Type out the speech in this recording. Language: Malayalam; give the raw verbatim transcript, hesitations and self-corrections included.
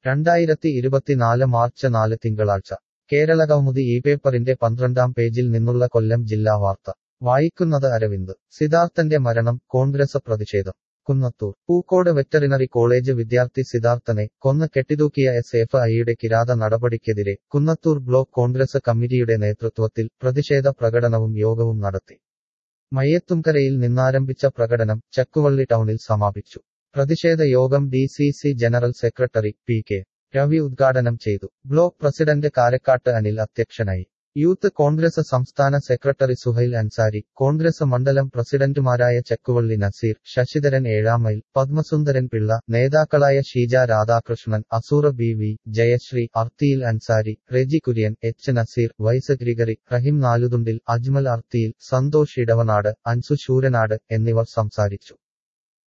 രണ്ടായിരത്തി ഇരുപത്തിനാല് മാർച്ച് നാല് തിങ്കളാഴ്ച കേരളകൗമുദി ഈ പേപ്പറിന്റെ പന്ത്രണ്ടാം പേജിൽ നിന്നുള്ള കൊല്ലം ജില്ലാ വാർത്ത വായിക്കുന്നത് അരവിന്ദ്. സിദ്ധാർത്ഥന്റെ മരണം കോൺഗ്രസ് പ്രതിഷേധം. കുന്നത്തൂർ പൂക്കോട് വെറ്ററിനറി കോളേജ് വിദ്യാർത്ഥി സിദ്ധാർത്ഥനെ കൊന്ന് കെട്ടിതൂക്കിയ എസ് എഫ് ഐയുടെ കിരാത നടപടിക്കെതിരെ കുന്നത്തൂർ ബ്ലോക്ക് കോൺഗ്രസ് കമ്മിറ്റിയുടെ നേതൃത്വത്തിൽ പ്രതിഷേധ പ്രകടനവും യോഗവും നടത്തി. മയ്യത്തുംകരയിൽ നിന്നാരംഭിച്ച പ്രകടനം ചക്കുവള്ളി ടൗണിൽ സമാപിച്ചു. പ്രതിഷേധ യോഗം D C C general secretary P K Ravi ഉദ്ഘാടനം ചെയ്തു. ബ്ലോക്ക് പ്രസിഡന്റ് കാരക്കാട്ട് അനിൽ അധ്യക്ഷനായി. യൂത്ത് കോൺഗ്രസ് സംസ്ഥാന സെക്രട്ടറി സുഹൈൽ അൻസാരി, കോൺഗ്രസ് മണ്ഡലം പ്രസിഡന്റുമാരായ ചക്കുവള്ളി നസീർ, ശശിധരൻ ഏഴാമൈൽ, പത്മസുന്ദരൻ പിള്ള, നേതാക്കളായ Sheeja Radhakrishnan, Azoora B V, Jayasree, Arthiyil Ansari, Reji Kurian, H Naseer, Wise Gregory, Rahim Nalututhundil, Ajmal Arthiyil, Santhosh Edavanad, Ansu Sooranad എന്നിവർ സംസാരിച്ചു.